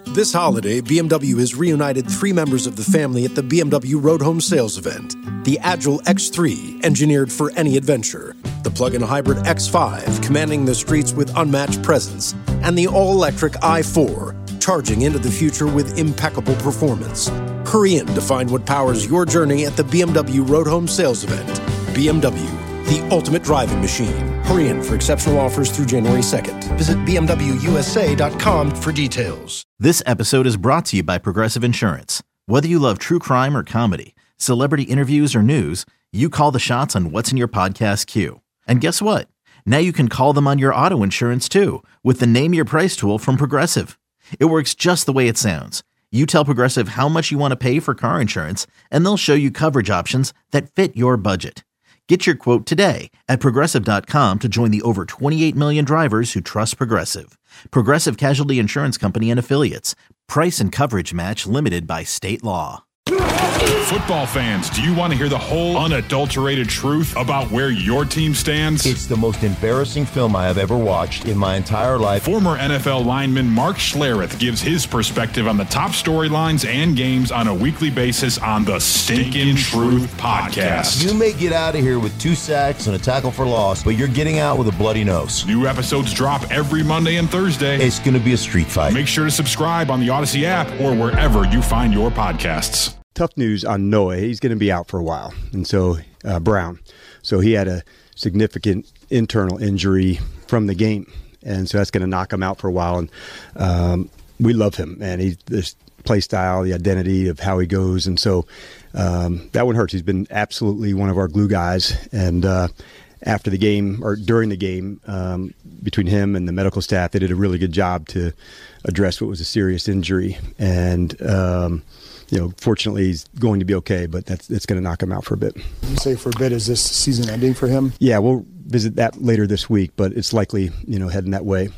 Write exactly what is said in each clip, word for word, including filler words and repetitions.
This holiday, B M W has reunited three members of the family at the B M W Road Home Sales event. The Agile X three, engineered for any adventure. The plug-in hybrid X five, commanding the streets with unmatched presence. And the all-electric i four, charging into the future with impeccable performance. Hurry in to find what powers your journey at the B M W Road Home Sales event. B M W, the ultimate driving machine. Hurry in for exceptional offers through January second. Visit B M W U S A dot com for details. This episode is brought to you by Progressive Insurance. Whether you love true crime or comedy, celebrity interviews or news, you call the shots on what's in your podcast queue. And guess what? Now you can call them on your auto insurance too with the Name Your Price tool from Progressive. It works just the way it sounds. You tell Progressive how much you want to pay for car insurance, and they'll show you coverage options that fit your budget. Get your quote today at Progressive dot com to join the over twenty-eight million drivers who trust Progressive. Progressive Casualty Insurance Company and Affiliates. Price and coverage match limited by state law. Football fans, do you want to hear the whole unadulterated truth about where your team stands? It's the most embarrassing film I have ever watched in my entire life. Former N F L lineman Mark Schlereth gives his perspective on the top storylines and games on a weekly basis on the Stinkin' Truth Podcast. You may get out of here with two sacks and a tackle for loss, but you're getting out with a bloody nose. New episodes drop every Monday and Thursday. It's going to be a street fight. Make sure to subscribe on the Odyssey app or wherever you find your podcasts. Tough news on Noah. He's going to be out for a while. And so, uh, Brown. So he had a significant internal injury from the game. And so that's going to knock him out for a while. And um, we love him. And he's this play style, the identity of how he goes. And so um, that one hurts. He's been absolutely one of our glue guys. And uh, after the game, or during the game, um, between him and the medical staff, they did a really good job to address what was a serious injury. And, um, you know, fortunately, he's going to be okay, but that's it's going to knock him out for a bit. You say for a bit, is this season ending for him? Yeah, we'll visit that later this week, but it's likely, you know, heading that way.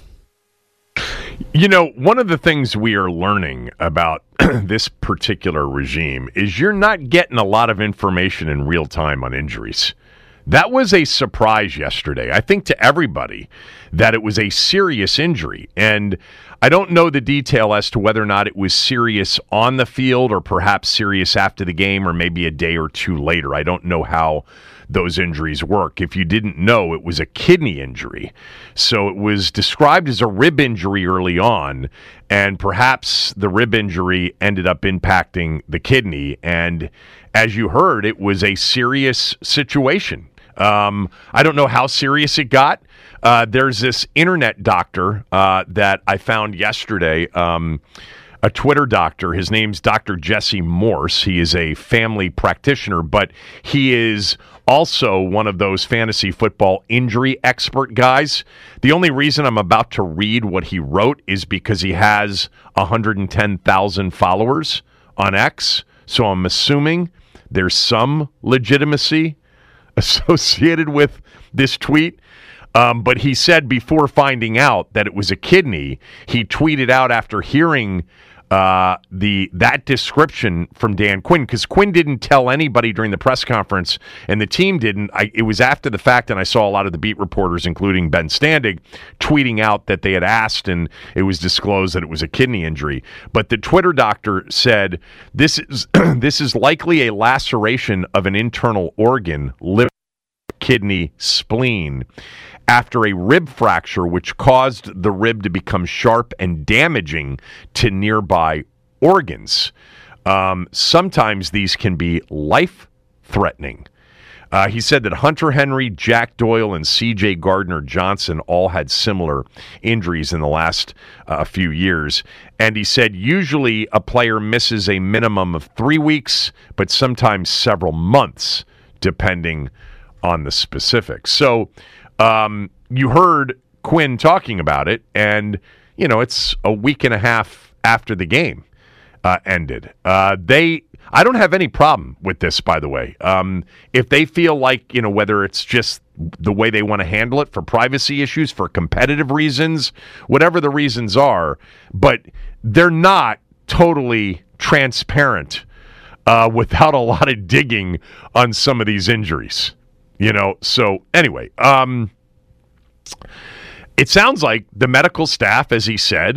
You know, one of the things we are learning about this particular regime is you're not getting a lot of information in real time on injuries. That was a surprise yesterday, I think, to everybody, that it was a serious injury. And I don't know the detail as to whether or not it was serious on the field or perhaps serious after the game or maybe a day or two later. I don't know how those injuries work. If you didn't know, it was a kidney injury. So it was described as a rib injury early on, and perhaps the rib injury ended up impacting the kidney. And as you heard, it was a serious situation. Um, I don't know how serious it got. Uh, there's this internet doctor uh, that I found yesterday, um, a Twitter doctor. His name's Doctor Jesse Morse. He is a family practitioner, but he is also one of those fantasy football injury expert guys. The only reason I'm about to read what he wrote is because he has one hundred ten thousand followers on X, so I'm assuming there's some legitimacy associated with this tweet. Um, but he said before finding out that it was a kidney, he tweeted out after hearing uh, the that description from Dan Quinn, because Quinn didn't tell anybody during the press conference, and the team didn't. I, it was after the fact, and I saw a lot of the beat reporters, including Ben Standig, tweeting out that they had asked, and it was disclosed that it was a kidney injury. But the Twitter doctor said, this is this is likely a laceration of an internal organ, liver, kidney, spleen, after a rib fracture which caused the rib to become sharp and damaging to nearby organs. Um, sometimes these can be life-threatening. Uh, he said that Hunter Henry, Jack Doyle, and C J Gardner-Johnson all had similar injuries in the last uh, few years. And he said usually a player misses a minimum of three weeks, but sometimes several months, depending on the specifics. So um, you heard Quinn talking about it, and, you know, it's a week and a half after the game uh, ended. Uh, they, I don't have any problem with this, by the way. Um, if they feel like, you know, whether it's just the way they want to handle it for privacy issues, for competitive reasons, whatever the reasons are, but they're not totally transparent uh, without a lot of digging on some of these injuries. You know, so anyway, um, it sounds like the medical staff, as he said,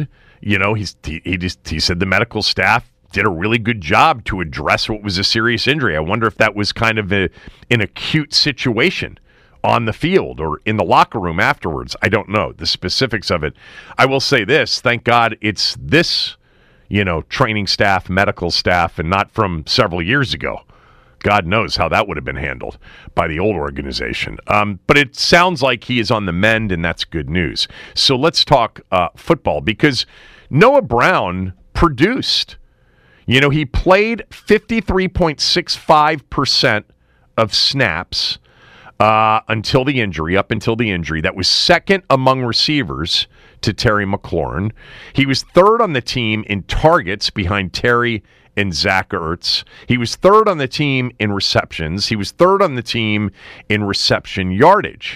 You know, he's he, he just he said the medical staff did a really good job to address what was a serious injury. I wonder if that was kind of a, an acute situation on the field or in the locker room afterwards. I don't know the specifics of it. I will say this, thank God it's this, you know, training staff, medical staff, and not from several years ago. God knows how that would have been handled by the old organization. Um, but it sounds like he is on the mend, and that's good news. So let's talk uh, football, because Noah Brown produced. You know, he played fifty-three point six five percent of snaps uh, until the injury, up until the injury. That was second among receivers to Terry McLaurin. He was third on the team in targets behind Terry and Zach Ertz. He was third on the team in receptions. He was third on the team in reception yardage.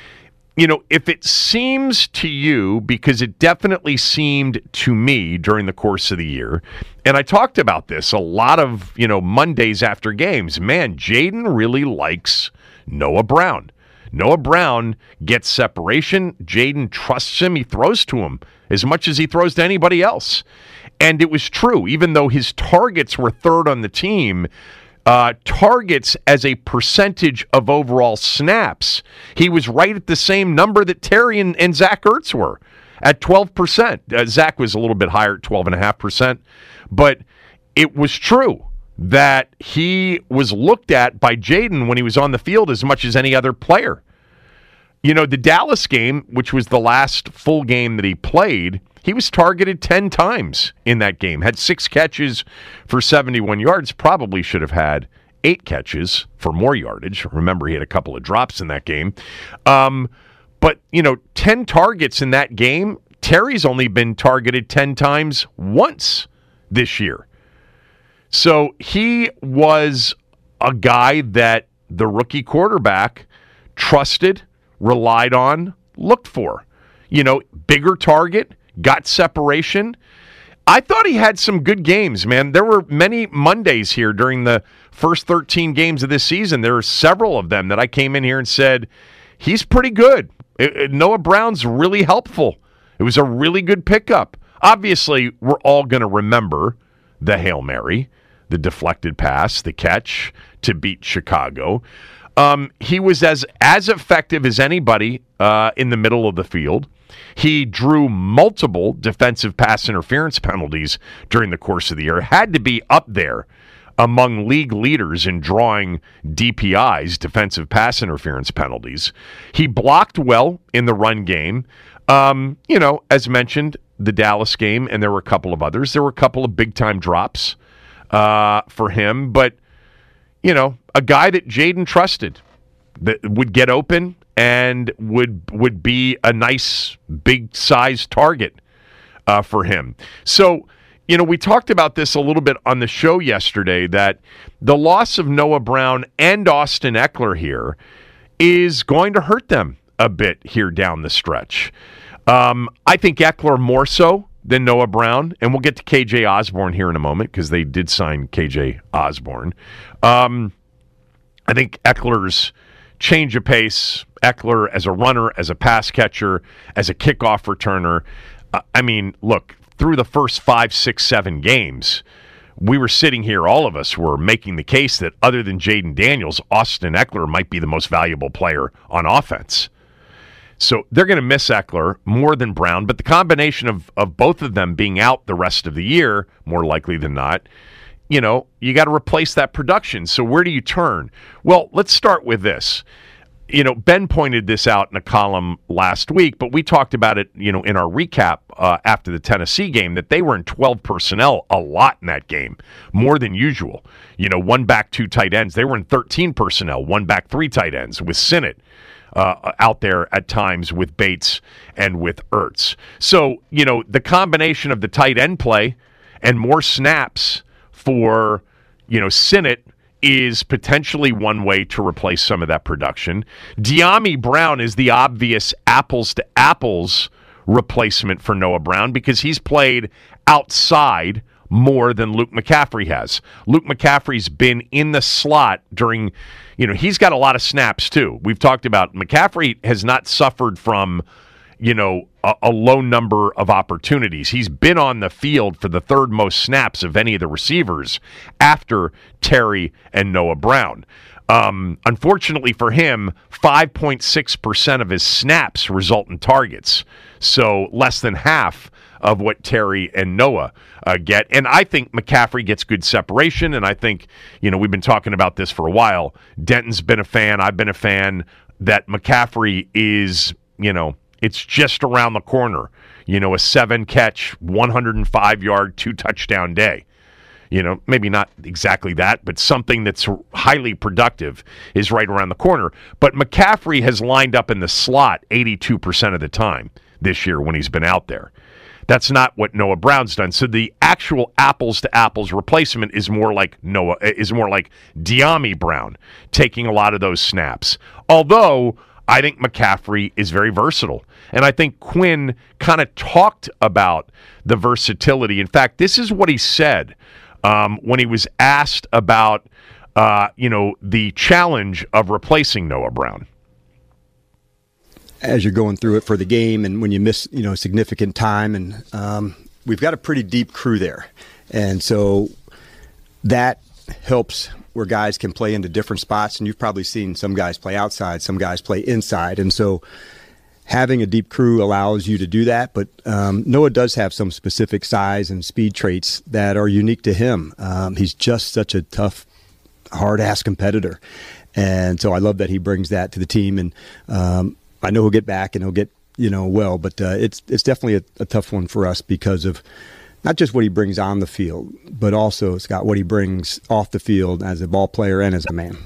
You know, if it seems to you, because it definitely seemed to me during the course of the year, and I talked about this a lot of, you know, Mondays after games, man, Jayden really likes Noah Brown. Noah Brown gets separation. Jayden trusts him. He throws to him as much as he throws to anybody else. And it was true, even though his targets were third on the team, uh, targets as a percentage of overall snaps, he was right at the same number that Terry and, and Zach Ertz were, at twelve percent. Uh, Zach was a little bit higher at twelve point five percent. But it was true that he was looked at by Jayden when he was on the field as much as any other player. You know, the Dallas game, which was the last full game that he played, he was targeted ten times in that game, had six catches for seventy-one yards, probably should have had eight catches for more yardage. Remember, he had a couple of drops in that game. Um, but, you know, ten targets in that game, Terry's only been targeted ten times once this year. So he was a guy that the rookie quarterback trusted, relied on, looked for. You know, bigger target, got separation. I thought he had some good games, man. There were many Mondays here during the first thirteen games of this season. There were several of them that I came in here and said, he's pretty good. It, it, Noah Brown's really helpful. It was a really good pickup. Obviously, we're all going to remember the Hail Mary, the deflected pass, the catch to beat Chicago. Um, he was as, as effective as anybody uh, in the middle of the field. He drew multiple defensive pass interference penalties during the course of the year. Had to be up there among league leaders in drawing D P Is, defensive pass interference penalties. He blocked well in the run game. Um, you know, as mentioned, the Dallas game, and there were a couple of others. There were a couple of big-time drops uh, for him, but, you know, a guy that Jayden trusted, that would get open and would would be a nice big-sized target uh, for him. So, you know, we talked about this a little bit on the show yesterday, that the loss of Noah Brown and Austin Ekeler here is going to hurt them a bit here down the stretch. Um, I think Ekeler more so than Noah Brown, and we'll get to K J Osborne here in a moment because they did sign K J Osborne. Um, I think Eckler's change of pace, Ekeler as a runner, as a pass catcher, as a kickoff returner. Uh, I mean, look, through the first five, six, seven games, we were sitting here, all of us were making the case that other than Jayden Daniels, Austin Ekeler might be the most valuable player on offense. So they're going to miss Ekeler more than Brown, but the combination of, of both of them being out the rest of the year, more likely than not, you know, you got to replace that production. So where do you turn? Well, let's start with this. You know, Ben pointed this out in a column last week, but we talked about it, you know, in our recap uh, after the Tennessee game, that they were in twelve personnel a lot in that game, more than usual. You know, one back, two tight ends. They were in thirteen personnel, one back, three tight ends with Sinnott uh, out there at times with Bates and with Ertz. So, you know, the combination of the tight end play and more snaps for, you know, Sinnott is potentially one way to replace some of that production. De'Ami Brown is the obvious apples-to-apples replacement for Noah Brown because he's played outside more than Luke McCaffrey has. Luke McCaffrey's been in the slot during, you know, he's got a lot of snaps too. We've talked about McCaffrey has not suffered from you know, a, a low number of opportunities. He's been on the field for the third most snaps of any of the receivers after Terry and Noah Brown. Um, unfortunately for him, five point six percent of his snaps result in targets. So less than half of what Terry and Noah uh, get. And I think McCaffrey gets good separation. And I think, you know, we've been talking about this for a while. Denton's been a fan. I've been a fan that McCaffrey is, you know, it's just around the corner. You know, a seven catch, one hundred five yard, two touchdown day. You know, maybe not exactly that, but something that's highly productive is right around the corner. But McCaffrey has lined up in the slot eighty-two percent of the time this year when he's been out there. That's not what Noah Brown's done. So the actual apples to apples replacement is more like Noah is more like Dyami Brown taking a lot of those snaps. Although I think McCaffrey is very versatile. And I think Quinn kind of talked about the versatility. In fact, this is what he said um, when he was asked about uh, you know, the challenge of replacing Noah Brown. As you're going through it for the game, and when you miss, you know, significant time, and um, we've got a pretty deep crew there, and so that helps where guys can play into different spots. And you've probably seen some guys play outside, some guys play inside, and so having a deep crew allows you to do that. But um, Noah does have some specific size and speed traits that are unique to him. Um, he's just such a tough, hard-ass competitor, and so I love that he brings that to the team. And um, I know he'll get back and he'll get, you know, well, but uh, it's it's definitely a, a tough one for us because of not just what he brings on the field, but also, Scott, what he brings off the field as a ball player and as a man.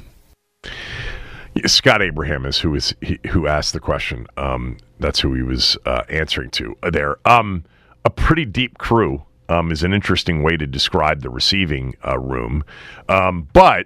Yeah, Scott Abraham is who is he, who asked the question. Um, that's who he was uh, answering to there. Um, a pretty deep crew um, is an interesting way to describe the receiving uh, room, um, but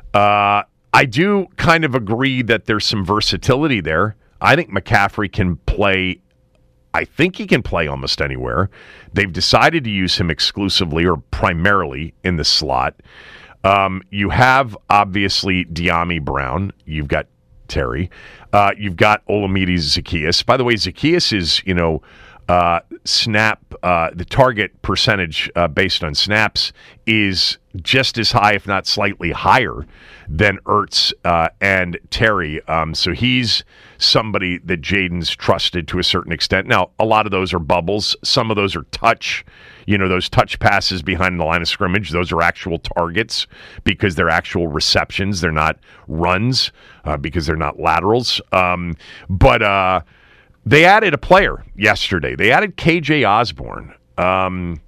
uh, I do kind of agree that there's some versatility there. I think McCaffrey can play, I think he can play almost anywhere. They've decided to use him exclusively or primarily in the slot. Um, you have, obviously, Dyami Brown. You've got Terry. Uh, you've got Olamide Zaccheaus. By the way, Zaccheaus is, you know, uh, snap, uh, the target percentage uh, based on snaps is just as high, if not slightly higher, than Ertz uh, and Terry. Um, so he's somebody that Jaden's trusted to a certain extent. Now, a lot of those are bubbles. Some of those are touch, you know, those touch passes behind the line of scrimmage. Those are actual targets because they're actual receptions. They're not runs uh, because they're not laterals. Um, but uh, they added a player yesterday. They added K J Osborne. Um,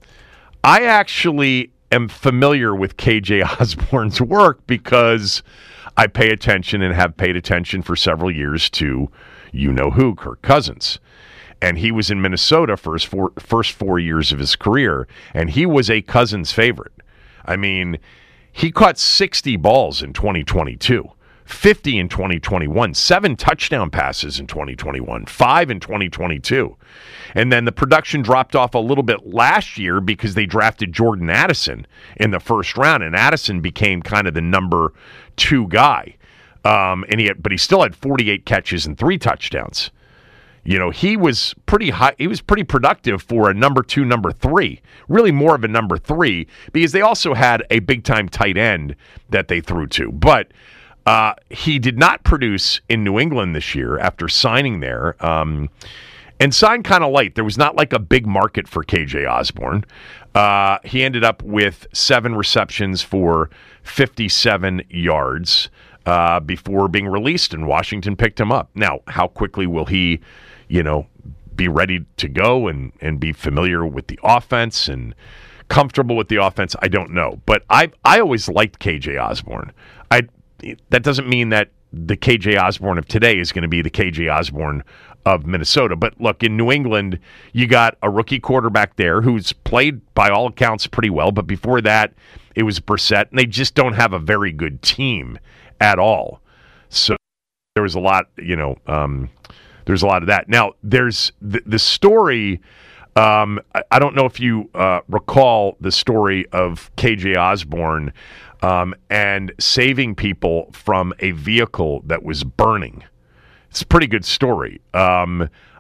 I actually am familiar with K J Osborne's work because I pay attention and have paid attention for several years to you-know-who, Kirk Cousins. And he was in Minnesota for his four, first four years of his career, and he was a Cousins favorite. I mean, he caught sixty balls in twenty twenty-two, fifty in twenty twenty-one, seven touchdown passes in twenty twenty-one, five in twenty twenty-two. And then the production dropped off a little bit last year because they drafted Jordan Addison in the first round, and Addison became kind of the number two guy. Um, and he had, but he still had forty-eight catches and three touchdowns. You know, he was pretty high. He was pretty productive for a number two, number three. Really more of a number three because they also had a big-time tight end that they threw to. But uh, he did not produce in New England this year after signing there. Um, and signed kind of late. There was not like a big market for K J Osborne. Uh, he ended up with seven receptions for fifty-seven yards uh, before being released, and Washington picked him up. Now, how quickly will he, you know, be ready to go and, and be familiar with the offense and comfortable with the offense? I don't know. But I I always liked K J Osborne. I that doesn't mean that the K J Osborne of today is going to be the K J Osborne of Minnesota. But look, in New England, you got a rookie quarterback there who's played, by all accounts, pretty well. But before that, it was Brissett, and they just don't have a very good team at all. So there was a lot, you know, um, there's a lot of that. Now, there's the, the story. Um, I, I don't know if you uh, recall the story of K J Osborne um, and saving people from a vehicle that was burning. It's a pretty good story. Um,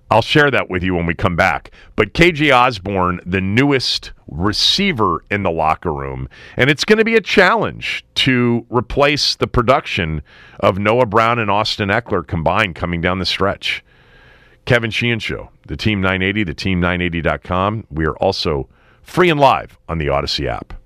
I'll share that with you when we come back. But K J Osborne, the newest receiver in the locker room, and it's going to be a challenge to replace the production of Noah Brown and Austin Eckler combined coming down the stretch. Kevin Sheehan Show, the Team nine eighty, the team nine eighty dot com. We are also free and live on the Odyssey app.